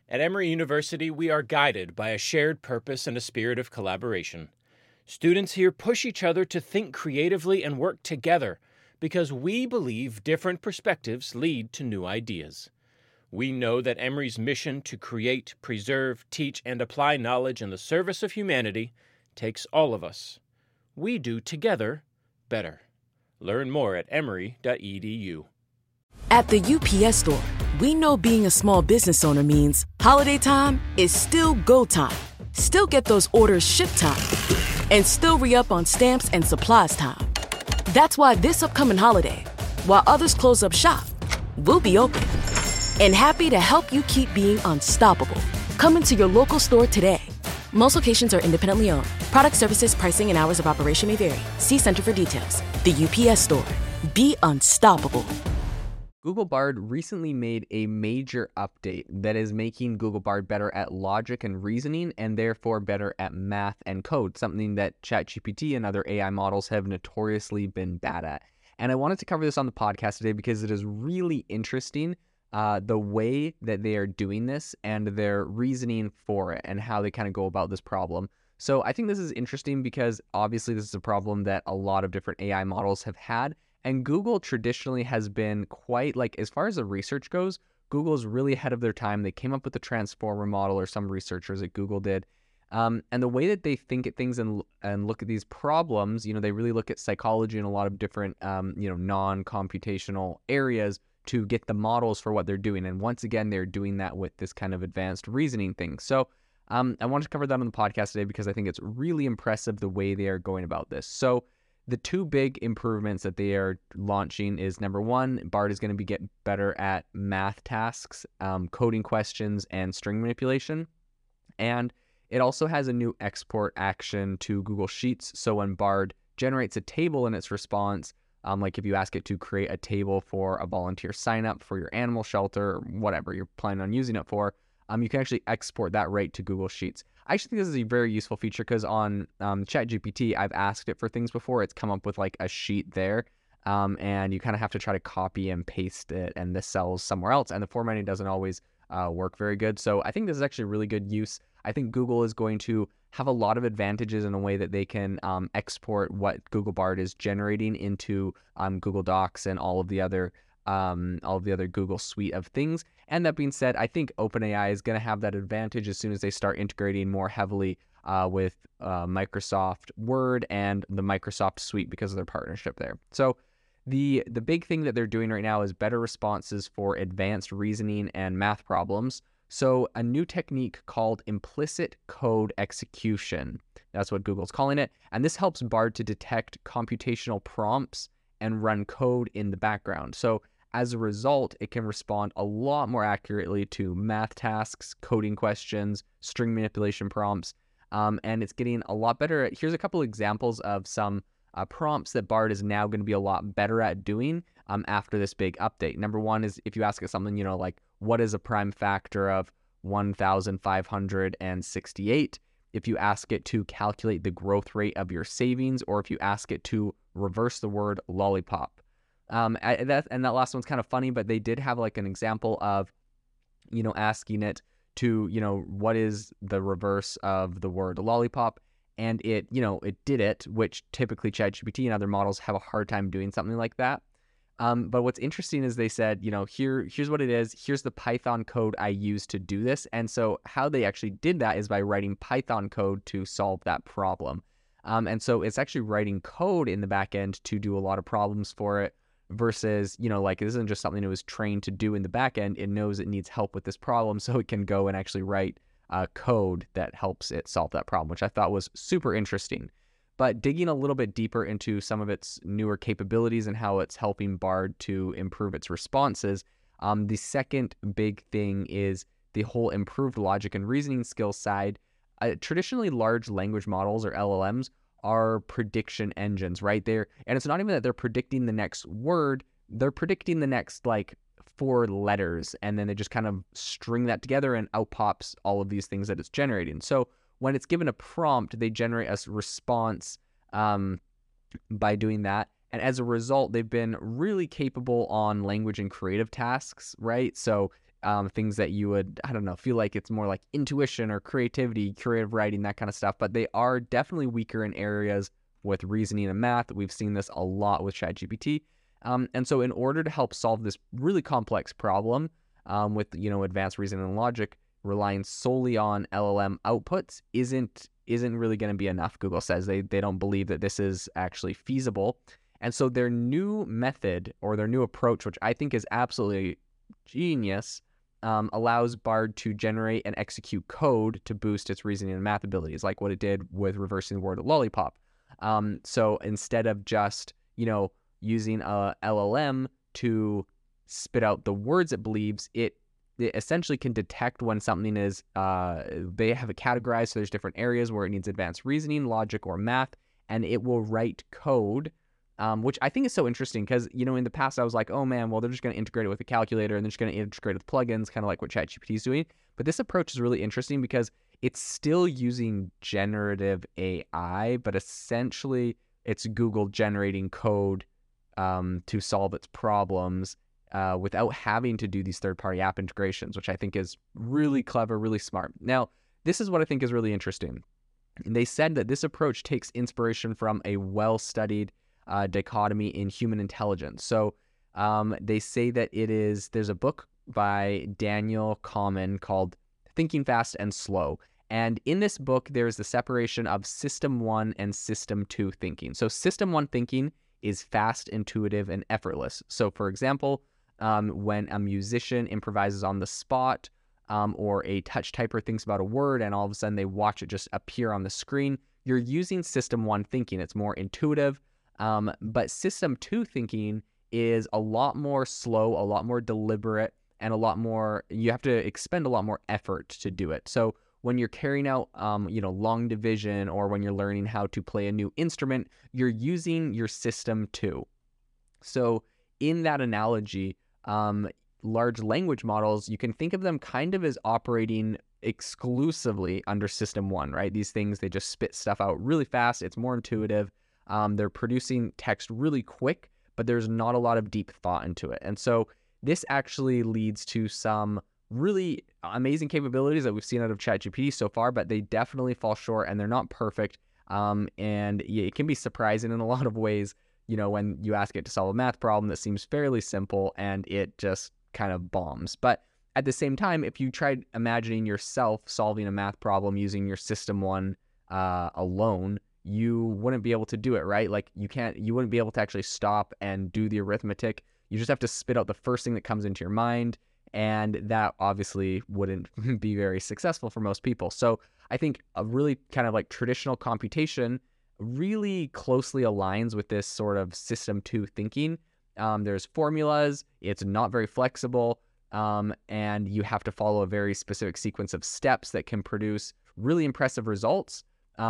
At Emory University, we are guided by a shared purpose and a spirit of collaboration. Students here push each other to think creatively and work together because we believe different perspectives lead to new ideas. We know that Emory's mission to create, preserve, teach, and apply knowledge in the service of humanity takes all of us. We do together better. Learn more at emory.edu. At the UPS Store, we know being a small business owner means holiday time is still go time. Still get those orders shipped time. And still re-up on stamps and supplies time. That's why this upcoming holiday, while others close up shop, we'll be open. And happy to help you keep being unstoppable. Come into your local store today. Most locations are independently owned. Product services, pricing, and hours of operation may vary. See Center for details. The UPS Store. Be unstoppable. Google Bard recently made a major update that is making Google Bard better at logic and reasoning and therefore better at math and code, something that ChatGPT and other AI models have notoriously been bad at. And I wanted to cover this on the podcast today because it is really interesting the way that they are doing this and their reasoning for it and how they kind of go about this problem. So I think this is interesting because obviously this is a problem that a lot of different AI models have had. And Google traditionally has been quite, like, as far as the research goes, Google is really ahead of their time. They came up with the transformer model, or some researchers at Google did. And the way that they think at things and look at these problems, they really look at psychology and a lot of different, non-computational areas to get the models for what they're doing. And once again, they're doing that with this kind of advanced reasoning thing. So I wanted to cover that on the podcast today because I think it's really impressive the way they are going about this. So the two big improvements that they are launching is, number one, Bard is going to get better at math tasks, coding questions, and string manipulation. And it also has a new export action to Google Sheets. So when Bard generates a table in its response, like if you ask it to create a table for a volunteer sign up for your animal shelter or whatever you're planning on using it for, you can actually export that right to Google Sheets. I actually think this is a very useful feature because on ChatGPT, I've asked it for things before. It's come up with like a sheet there, and you kind of have to try to copy and paste it and the cells somewhere else, and the formatting doesn't always work very good. So I think this is actually a really good use. I think Google is going to have a lot of advantages in a way that they can export what Google Bard is generating into Google Docs and all of the other Google suite of things. And that being said, I think OpenAI is going to have that advantage as soon as they start integrating more heavily with Microsoft Word and the Microsoft suite because of their partnership there. So the big thing that they're doing right now is better responses for advanced reasoning and math problems. So a new technique called implicit code execution. That's what Google's calling it. And this helps Bard to detect computational prompts and run code in the background. So as a result, it can respond a lot more accurately to math tasks, coding questions, string manipulation prompts, and it's getting a lot better at, here's a couple examples of some prompts that Bard is now going to be a lot better at doing after this big update. Number one is if you ask it something, like what is a prime factor of 1,568? If you ask it to calculate the growth rate of your savings, or if you ask it to reverse the word lollipop. That last one's kind of funny, but they did have like an example of, asking it to, what is the reverse of the word lollipop? And it did it, which typically ChatGPT and other models have a hard time doing something like that. But what's interesting is they said, here's what it is. Here's the Python code I used to do this. And so how they actually did that is by writing Python code to solve that problem. And so it's actually writing code in the back end to do a lot of problems for it versus, this isn't just something it was trained to do in the back end. It knows it needs help with this problem, so it can go and actually write code that helps it solve that problem, which I thought was super interesting. But digging a little bit deeper into some of its newer capabilities and how it's helping Bard to improve its responses, the second big thing is the whole improved logic and reasoning skills side. Traditionally, large language models, or LLMs, are prediction engines, right? And it's not even that they're predicting the next word, they're predicting the next 4 letters, and then they just kind of string that together and out pops all of these things that it's generating. So when it's given a prompt, they generate a response by doing that. And as a result, they've been really capable on language and creative tasks, right? So things that you would, I don't know, feel like it's more like intuition or creativity, creative writing, that kind of stuff. But they are definitely weaker in areas with reasoning and math. We've seen this a lot with ChatGPT. And so in order to help solve this really complex problem with, advanced reasoning and logic, relying solely on LLM outputs isn't really going to be enough. Google says they don't believe that this is actually feasible. And so their new method, or their new approach, which I think is absolutely genius, allows Bard to generate and execute code to boost its reasoning and math abilities, like what it did with reversing the word lollipop. So instead of just, using a LLM to spit out the words it believes, it essentially can detect when something is, they have it categorized, so there's different areas where it needs advanced reasoning, logic, or math, and it will write code, which I think is so interesting because, in the past I was like, oh man, well, they're just going to integrate it with a calculator and they're just going to integrate it with plugins, kind of like what ChatGPT is doing. But this approach is really interesting because it's still using generative AI, but essentially it's Google generating code to solve its problems without having to do these third-party app integrations, which I think is really clever, really smart. Now, this is what I think is really interesting. They said that this approach takes inspiration from a well-studied dichotomy in human intelligence. So they say that there's a book by Daniel Kahneman called Thinking Fast and Slow. And in this book, there's the separation of System 1 and System 2 thinking. So System 1 thinking is fast, intuitive, and effortless. So for example, when a musician improvises on the spot, or a touch typer thinks about a word and all of a sudden they watch it just appear on the screen, you're using System 1 thinking. It's more intuitive. But System 2 thinking is a lot more slow, a lot more deliberate, and you have to expend a lot more effort to do it. So when you're carrying out, long division, or when you're learning how to play a new instrument, you're using your System 2. So in that analogy, large language models, you can think of them kind of as operating exclusively under System 1, right? These things, they just spit stuff out really fast. It's more intuitive. They're producing text really quick, but there's not a lot of deep thought into it. And so this actually leads to some really amazing capabilities that we've seen out of ChatGPT so far, but they definitely fall short and they're not perfect. And it can be surprising in a lot of ways, when you ask it to solve a math problem that seems fairly simple and it just kind of bombs. But at the same time, if you tried imagining yourself solving a math problem using your System 1 alone, you wouldn't be able to do it, right? Like you wouldn't be able to actually stop and do the arithmetic. You just have to spit out the first thing that comes into your mind. And that obviously wouldn't be very successful for most people. So I think a really kind of like traditional computation really closely aligns with this sort of System 2 thinking. There's formulas, it's not very flexible, and you have to follow a very specific sequence of steps that can produce really impressive results,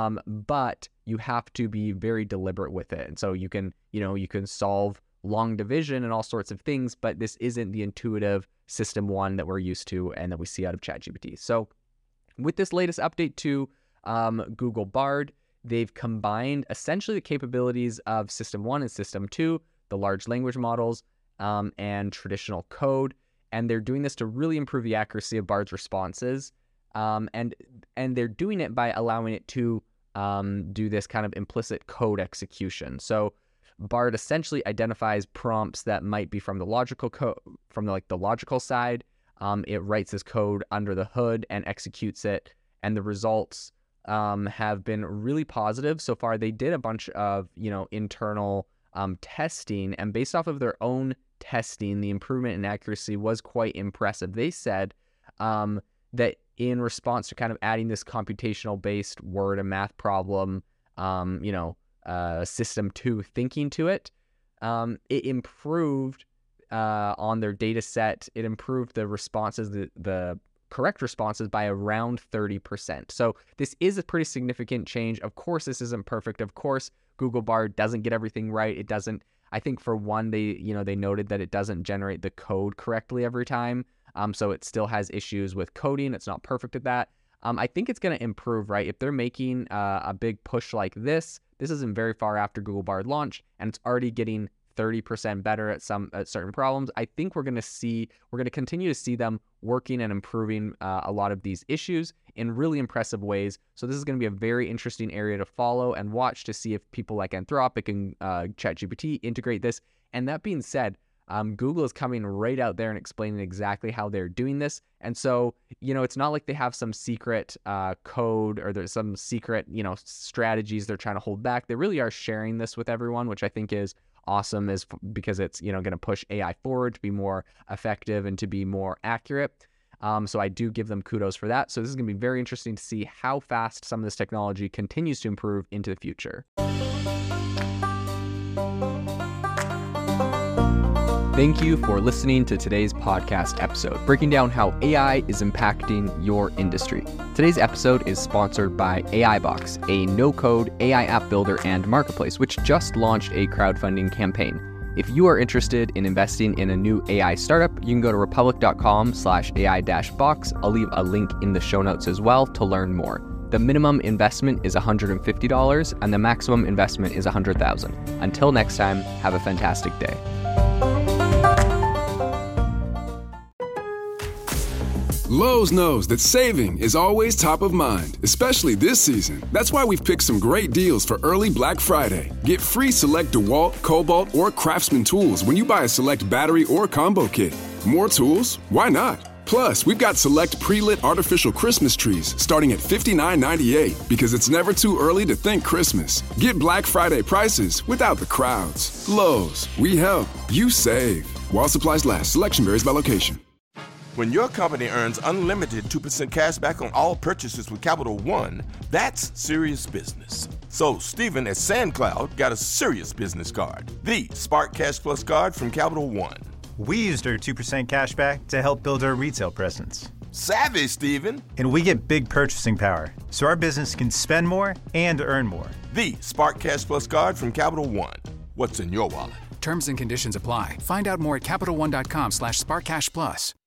but you have to be very deliberate with it. And so you can solve long division and all sorts of things, but this isn't the intuitive System 1 that we're used to and that we see out of ChatGPT. So with this latest update to Google Bard, they've combined essentially the capabilities of System 1 and System 2, the large language models, and traditional code. And they're doing this to really improve the accuracy of Bard's responses. And they're doing it by allowing it to do this kind of implicit code execution. So Bard essentially identifies prompts that might be from the logical the logical side. It writes this code under the hood and executes it, and the results have been really positive so far. They did a bunch of internal testing, and based off of their own testing, the improvement in accuracy was quite impressive. They said that in response to kind of adding this computational based word and math problem, System 2 thinking to it, it improved on their data set. It improved the responses, the correct responses, by around 30%. So this is a pretty significant change. Of course, this isn't perfect. Of course, Google Bard doesn't get everything right. It doesn't. I think for one, they noted that it doesn't generate the code correctly every time. So it still has issues with coding. It's not perfect at that. I think it's going to improve, right? If they're making a big push like this isn't very far after Google Bard launch, and it's already getting 30% better at certain problems. I think we're going to continue to see them working and improving a lot of these issues in really impressive ways. So this is going to be a very interesting area to follow and watch to see if people like Anthropic and ChatGPT integrate this. And that being said, Google is coming right out there and explaining exactly how they're doing this. And so, it's not like they have some secret code or there's some secret, strategies they're trying to hold back. They really are sharing this with everyone, which I think is awesome, because it's, going to push AI forward to be more effective and to be more accurate. So I do give them kudos for that. So this is going to be very interesting to see how fast some of this technology continues to improve into the future. Thank you for listening to today's podcast episode, breaking down how AI is impacting your industry. Today's episode is sponsored by AIbox, a no-code AI app builder and marketplace, which just launched a crowdfunding campaign. If you are interested in investing in a new AI startup, you can go to republic.com/AI-box. I'll leave a link in the show notes as well to learn more. The minimum investment is $150 and the maximum investment is $100,000. Until next time, have a fantastic day. Lowe's knows that saving is always top of mind, especially this season. That's why we've picked some great deals for early Black Friday. Get free select DeWalt, Cobalt, or Craftsman tools when you buy a select battery or combo kit. More tools? Why not? Plus, we've got select pre-lit artificial Christmas trees starting at $59.98 because it's never too early to think Christmas. Get Black Friday prices without the crowds. Lowe's, we help, you save. While supplies last, selection varies by location. When your company earns unlimited 2% cash back on all purchases with Capital One, that's serious business. So Stephen at SandCloud got a serious business card, the Spark Cash Plus card from Capital One. We used our 2% cash back to help build our retail presence. Savvy, Stephen. And we get big purchasing power, so our business can spend more and earn more. The Spark Cash Plus card from Capital One. What's in your wallet? Terms and conditions apply. Find out more at CapitalOne.com/SparkCashPlus.